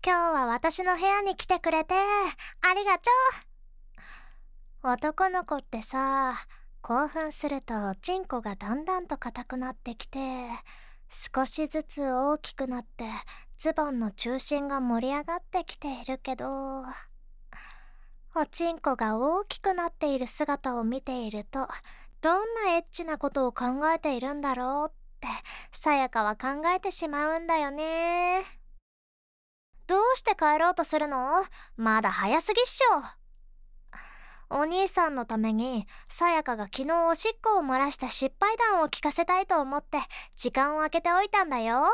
今日は私の部屋に来てくれてありがとう。男の子ってさ、興奮するとチンコがだんだんと硬くなってきて、少しずつ大きくなってズボンの中心が盛り上がってきているけど、おちんこが大きくなっている姿を見ていると、どんなエッチなことを考えているんだろうってさやかは考えてしまうんだよね。どうして帰ろうとするの？まだ早すぎっしょ。お兄さんのためにさやかが昨日おしっこを漏らした失敗談を聞かせたいと思って時間を空けておいたんだよ。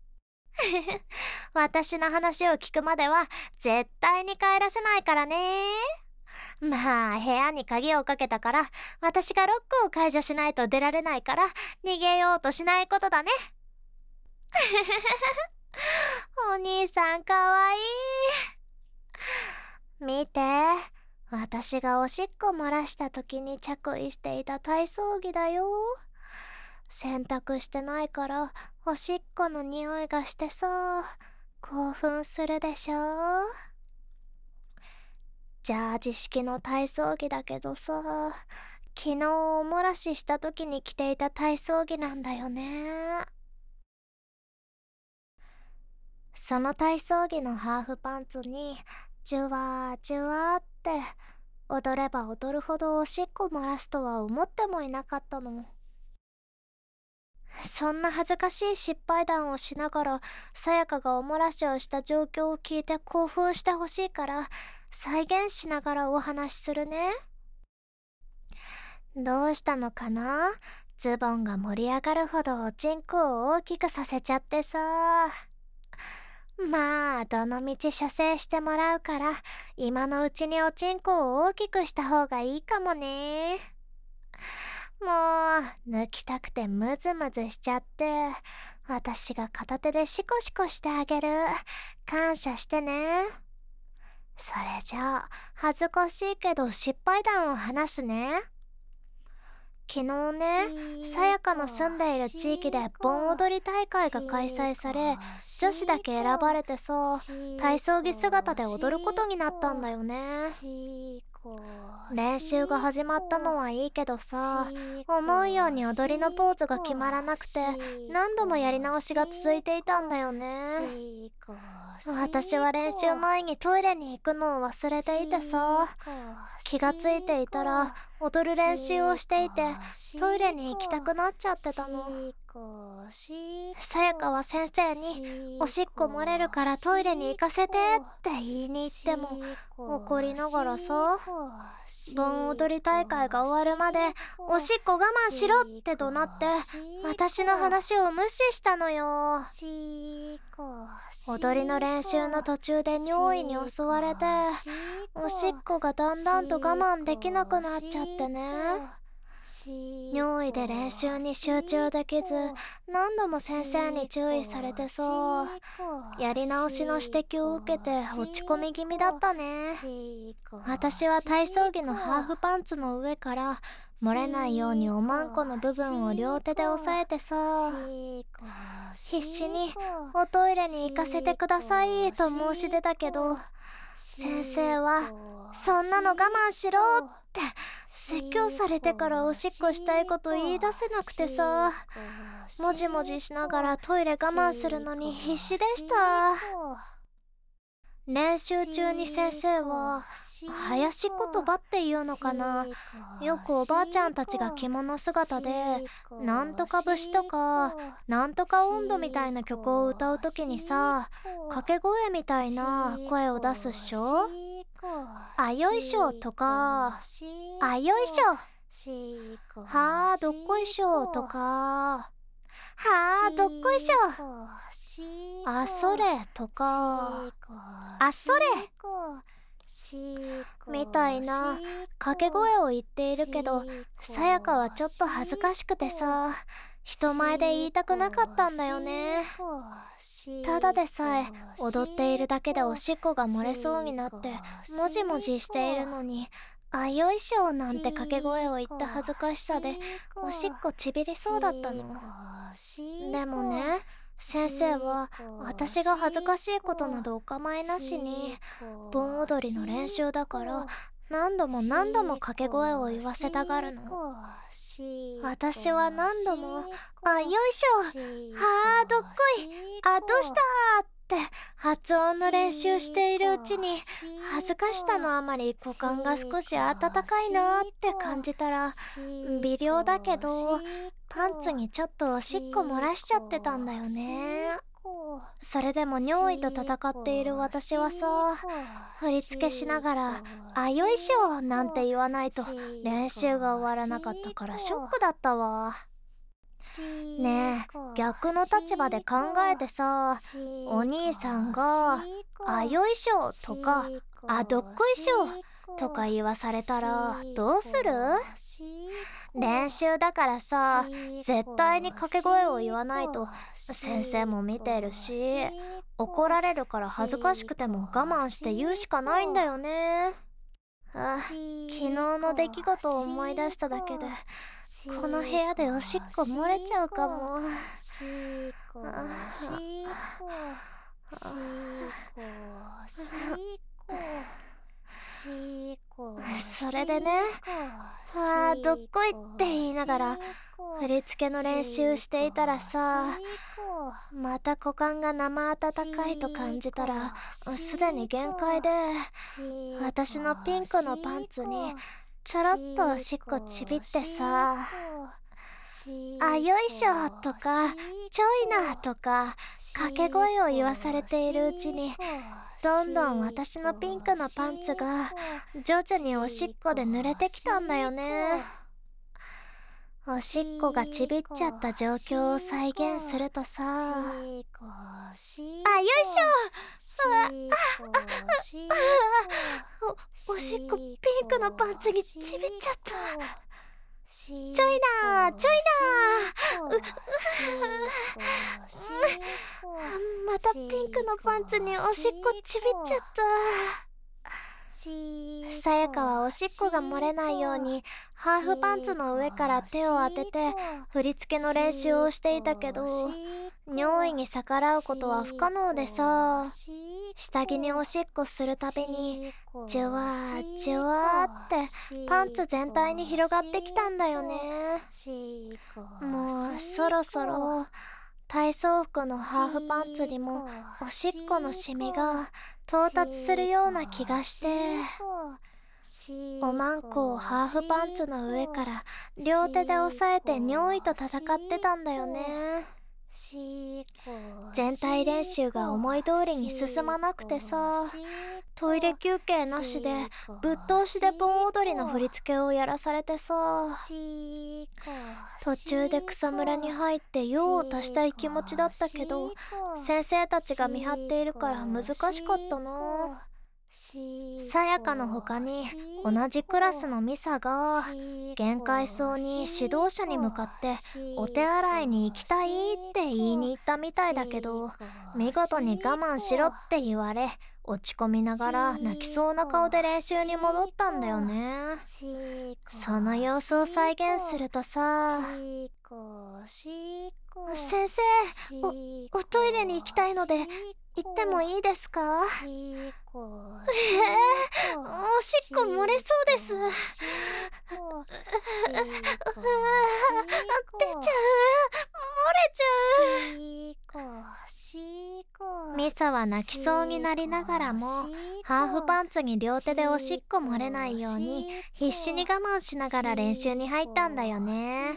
私の話を聞くまでは絶対に帰らせないからね。まあ部屋に鍵をかけたから私がロックを解除しないと出られないから逃げようとしないことだね。お兄さんかわいい。見て、私がおしっこ漏らした時に着衣していた体操着だよ。洗濯してないからおしっこの匂いがしてさ、興奮するでしょ。ジャージ式の体操着だけどさ、昨日お漏らしした時に着ていた体操着なんだよね。その体操着のハーフパンツにジュワージュワーって踊れば踊るほどおしっこ漏らすとは思ってもいなかったの。そんな恥ずかしい失敗談をしながらさやかがお漏らしをした状況を聞いて興奮してほしいから再現しながらお話しするね。どうしたのかな？ズボンが盛り上がるほどおちんこを大きくさせちゃってさ。まあどのみち射精してもらうから今のうちにおちんこを大きくした方がいいかもね。もう抜きたくてムズムズしちゃって、私が片手でシコシコしてあげる。感謝してね。それじゃあ恥ずかしいけど失敗談を話すね。昨日ね、さやかの住んでいる地域で盆踊り大会が開催され、女子だけ選ばれてさ、体操着姿で踊ることになったんだよね。練習が始まったのはいいけどさ、思うように踊りのポーズが決まらなくて何度もやり直しが続いていたんだよね。私は練習前にトイレに行くのを忘れていてさ、気がついていたら踊る練習をしていてトイレに行きたくなっちゃってたの。さやかは先生におしっこ漏れるからトイレに行かせてって言いに行っても怒りながらさ、盆踊り大会が終わるまでおしっこ我慢しろって怒鳴って私の話を無視したのよ。踊りの練習の途中で尿意に襲われておしっこがだんだんと我慢できなくなっちゃってね。尿意で練習に集中できず何度も先生に注意されてさ、やり直しの指摘を受けて落ち込み気味だったね。私は体操着のハーフパンツの上から漏れないようにおまんこの部分を両手で押さえてさ、必死におトイレに行かせてくださいと申し出たけど、先生はそんなの我慢しろって説教されてからおしっこしたいこと言い出せなくてさ、もじもじしながらトイレ我慢するのに必死でした。練習中に先生は林言葉っていうのかな、よくおばあちゃんたちが着物姿でなんとか節とかなんとか音頭みたいな曲を歌うときにさ、掛け声みたいな声を出すっしょ。あよいしょとかあよいしょ、はあどっこいしょとかはあどっこいしょ、あそれとかあそれみたいな掛け声を言っているけど、さやかはちょっと恥ずかしくてさ、人前で言いたくなかったんだよね。ただでさえ踊っているだけでおしっこが漏れそうになってもじもじしているのに、あよいしょなんて掛け声を言った恥ずかしさでおしっこちびりそうだったの。でもね、 先生は私が恥ずかしいことなどお構いなしに、盆踊りの練習だから何度も何度も掛け声を言わせたがるの。私は何度も「あ、よいしょ、はあ、どっこい、あ、どうした」って発音の練習しているうちに、恥ずかしさのあまり股間が少し温かいなって感じたら、微量だけどパンツにちょっとおしっこ漏らしちゃってたんだよね。それでも尿意と戦っている私はさ、振り付けしながら「あ、よいしょ」なんて言わないと練習が終わらなかったからショックだったわ。ねえ、逆の立場で考えてさ、お兄さんが「あ、よいしょ」とか「あ、どっこいしょ」とか言わされたらどうする？練習だからさ、絶対に掛け声を言わないと先生も見てるし、怒られるから恥ずかしくても我慢して言うしかないんだよね。昨日の出来事を思い出しただけでこの部屋でおしっこ漏れちゃうかも。それでね、あー、どっこいって言いながら振り付けの練習していたらさ、また股間が生温かいと感じたらすでに限界で、私のピンクのパンツにちょろっとおしっこちびってさ、あ、よいしょとかちょいなとか掛け声を言わされているうちに、どんどん私のピンクのパンツが徐々におしっこで濡れてきたんだよね。おしっこがちびっちゃった状況を再現するとさ、あ、よいしょ、おしっこピンクのパンツにちびっちゃった。ちょいなちょいなまたピンクのパンツにおしっこちびっちゃった。さやかはおしっこが漏れないようにハーフパンツの上から手を当てて振り付けの練習をしていたけど、尿意に逆らうことは不可能でさ、下着におしっこするたびにジュワージュワーってパンツ全体に広がってきたんだよね。もうそろそろ体操服のハーフパンツにもおしっこのシミが到達するような気がして、おまんこをハーフパンツの上から両手で押さえて尿意と戦ってたんだよね。全体練習が思い通りに進まなくてさ、トイレ休憩なしでぶっ通しで盆踊りの振り付けをやらされてさ、途中で草むらに入って用を足したい気持ちだったけど、先生たちが見張っているから難しかったな。さやかの他に同じクラスのミサが限界そうに指導者に向かってお手洗いに行きたいって言いに行ったみたいだけど、見事に我慢しろって言われ落ち込みながら泣きそうな顔で練習に戻ったんだよね。その様子を再現するとさ、先生、おトイレに行きたいので行ってもいいですか？おしっこ漏れそうです。出ちゃう、漏れちゃう。ミサは泣きそうになりながらもハーフパンツに両手でおしっこ漏れないように必死に我慢しながら練習に入ったんだよね。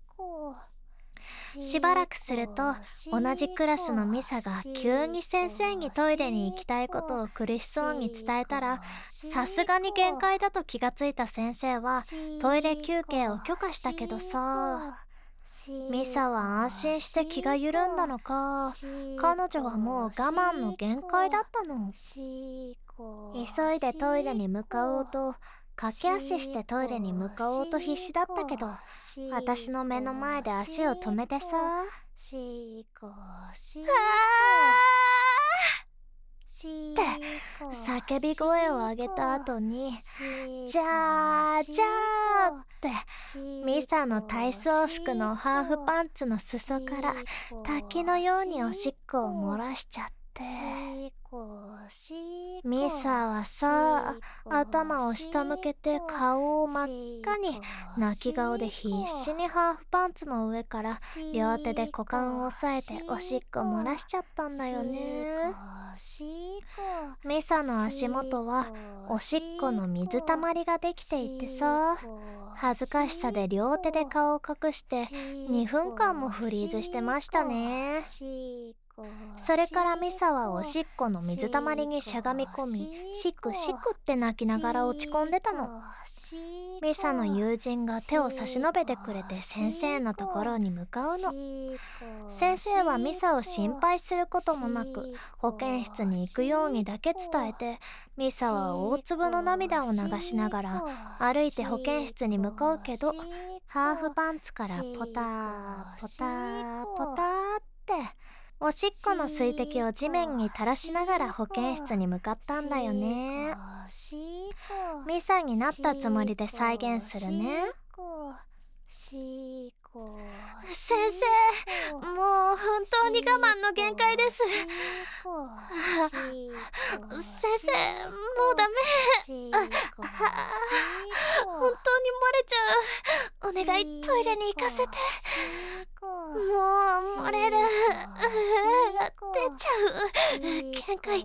しばらくすると同じクラスのミサが急に先生にトイレに行きたいことを苦しそうに伝えたら、さすがに限界だと気がついた先生はトイレ休憩を許可したけどさ、ミサは安心して気が緩んだのか、彼女はもう我慢の限界だったの。急いでトイレに向かおうと駆け足してトイレに向かおうと必死だったけど、私の目の前で足を止めてさ、って叫び声を上げた後にじゃーじゃーってミサの体操服のハーフパンツの裾から滝のようにおしっこを漏らしちゃって、ミサはさ、頭を下向けて顔を真っ赤に泣き顔で必死にハーフパンツの上から両手で股間を押さえておしっこ漏らしちゃったんだよね。ミサの足元はおしっこの水たまりができていてさ、恥ずかしさで両手で顔を隠して2分間もフリーズしてましたね。それからミサはおしっこの水たまりにしゃがみ込み、シクシクって泣きながら落ち込んでたの。ミサの友人が手を差し伸べてくれて先生のところに向かうの。先生はミサを心配することもなく保健室に行くようにだけ伝えて、ミサは大粒の涙を流しながら歩いて保健室に向かうけど、ハーフパンツからポターポターポターっておしっこの水滴を地面に垂らしながら保健室に向かったんだよね。ミサになったつもりで再現するね。先生、もう本当に我慢の限界です。先生、もうダメ。本当に漏れちゃう。お願い、トイレに行かせて。もう漏れる。出ちゃう。限界。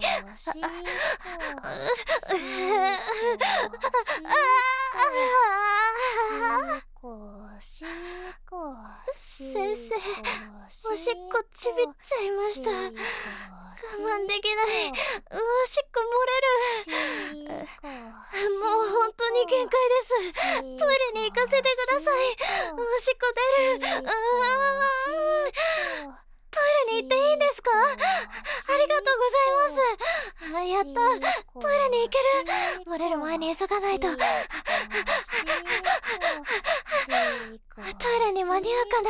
先生、おしっこちびっちゃいました。我慢できない。おしっこ漏れる。もう本当に限界です。トイレに行かせてください。おしっこ出る。トイレに行っていいんですか？ありがとうございます。やった。トイレに行ける。漏れる前に急がないと。トイレに間に合うかな。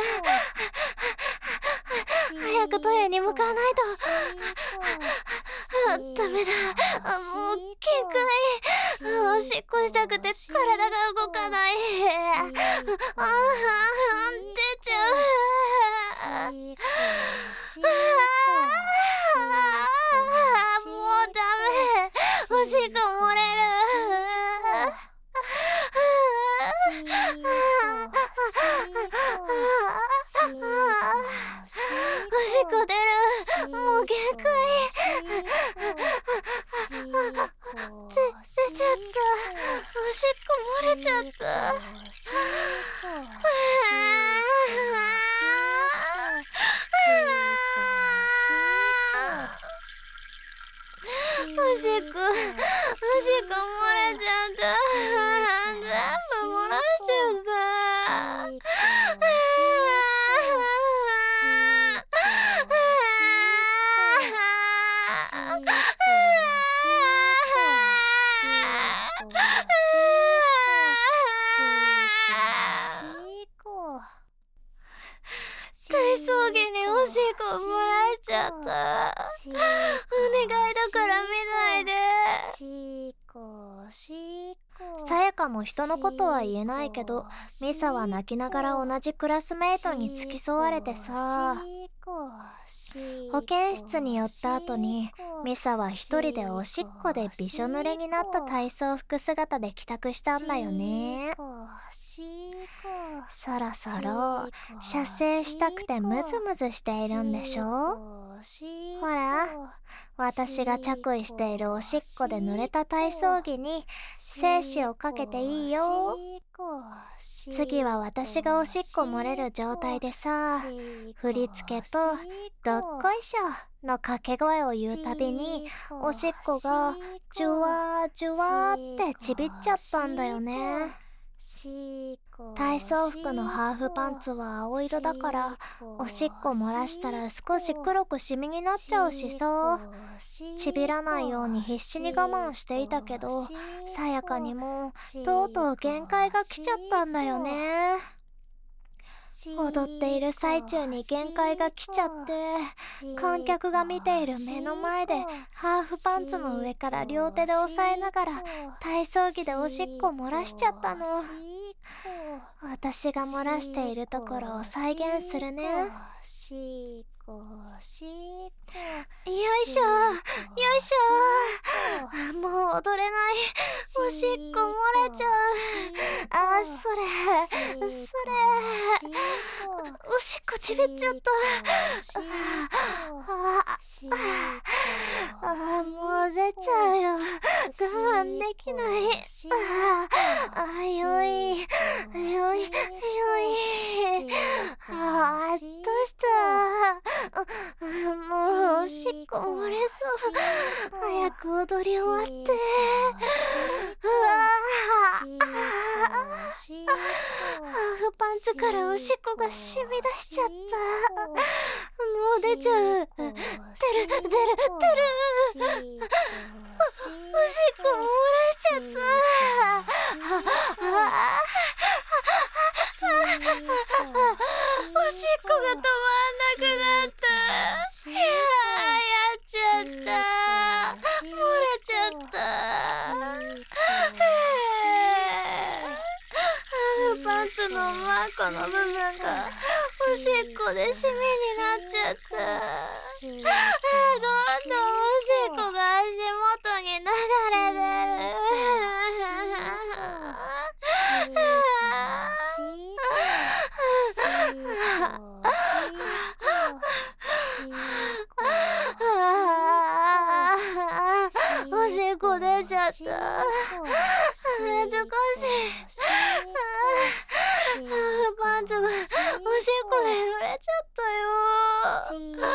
早くトイレに向かわないと。ダメだ。もう限界。おしっこしたくて体が動かない。出ちゃう。もうダメ。おしっこ漏れる。おしっこ出る。もう限界。出ちゃった。おしっこ漏れちゃった。おしっこ漏れちゃった。全部漏らしちゃった。体操着におしっこ漏らしちゃった。お願いだから見ないで。さやかも人のことは言えないけど、ミサは泣きながら同じクラスメートに付き添われてさ、保健室に寄った後にミサは一人でおしっこでびしょ濡れになった体操服姿で帰宅したんだよね。そろそろ射精したくてムズムズしているんでしょ？ほら、私が着衣しているおしっこで濡れた体操着に精子をかけていいよ。次は私がおしっこ漏れる状態でさ、振り付けとどっこいしょの掛け声を言うたびにおしっこがジュワージュワーってちびっちゃったんだよね。体操服のハーフパンツは青色だからおしっこ漏らしたら少し黒くシミになっちゃうしさ、ちびらないように必死に我慢していたけど、さやかにもとうとう限界が来ちゃったんだよね。 踊っている最中に限界が来ちゃって、観客が見ている目の前でハーフパンツの上から両手で押さえながら体操着でおしっこ漏らしちゃったの。私が漏らしているところを再現するね。よいしょよいしょ。もう踊れない。おしっこ漏れちゃう。それおしっこちびっちゃった。もう出ちゃうよ。我慢できない。よいよい。どうした。もうおしっこ漏れそう。早く踊り終わって。ハーフパンツからおしっこが染み出しちゃった。もう出ちゃう。出る。おしっこ漏らしちゃった。おしっこが止まんなくなった。やっちゃった。漏れちゃった。ハーフパンツのマークの部分がおしっこでシミになっちゃった。どんどんおしっこが足元に流れてる。おしっこ出ちゃった。恥ずかしい。パンツがおしっこで濡れちゃったよ。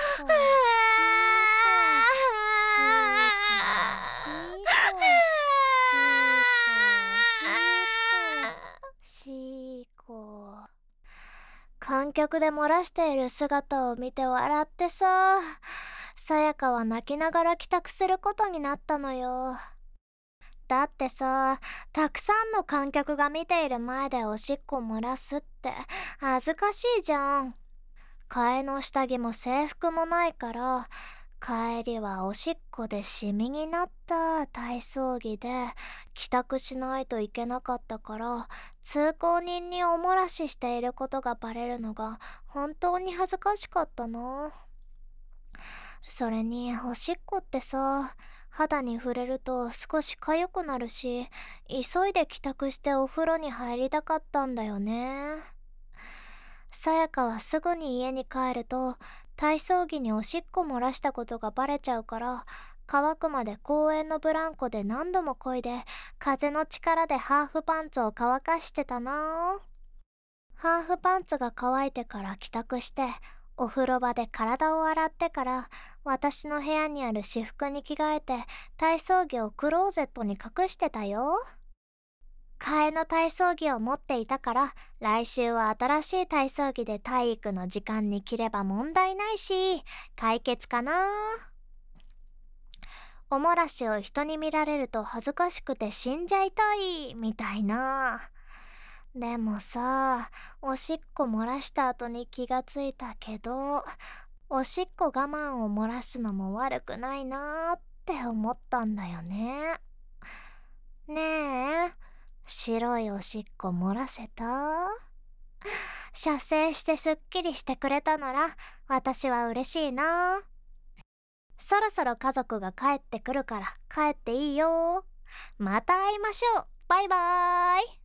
観客で漏らしている姿を見て笑ってさ、さやかは泣きながら帰宅することになったのよ。だってさ、たくさんの観客が見ている前でおしっこ漏らすって恥ずかしいじゃん。替えの下着も制服もないから、帰りはおしっこでシミになった体操着で帰宅しないといけなかったから、通行人にお漏らししていることがバレるのが本当に恥ずかしかったな。それにおしっこってさ、肌に触れると少し痒くなるし、急いで帰宅してお風呂に入りたかったんだよね。さやかはすぐに家に帰ると体操着におしっこ漏らしたことがバレちゃうから、乾くまで公園のブランコで何度も漕いで風の力でハーフパンツを乾かしてたな。ハーフパンツが乾いてから帰宅してお風呂場で体を洗ってから私の部屋にある私服に着替えて体操着をクローゼットに隠してたよ。替えの体操着を持っていたから、来週は新しい体操着で体育の時間に着れば問題ないし解決かな。おもらしを人に見られると恥ずかしくて死んじゃいたいみたいな。でもさ、おしっこ漏らした後に気がついたけど、おしっこ我慢を漏らすのも悪くないなって思ったんだよね。ねえ、白いおしっこ漏らせた？射精してすっきりしてくれたなら私は嬉しいな。そろそろ家族が帰ってくるから帰っていいよ。また会いましょう。バイバーイ。